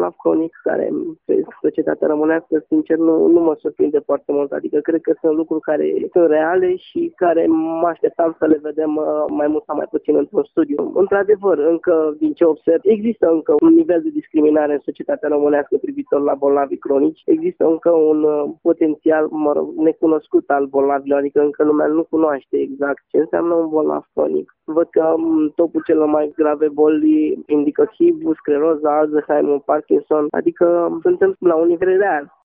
bolnav cronic care pe societatea românească, sincer, nu mă surprinde foarte mult. Adică cred că sunt lucruri care sunt reale și care mă așteptam să le vedem mai mult sau mai puțin într-un studiu. Într-adevăr, încă din ce observ, există încă un nivel de discriminare în societatea românească privitor la bolnavii cronici. Există încă un potențial, necunoscut al bolnavilor, adică încă lumea nu cunoaște exact ce înseamnă un bolnav cronic. Văd că topul celor mai grave boli indică HIV, scleroza, Alzheimer, Parkinson, adică suntem la un nivel real.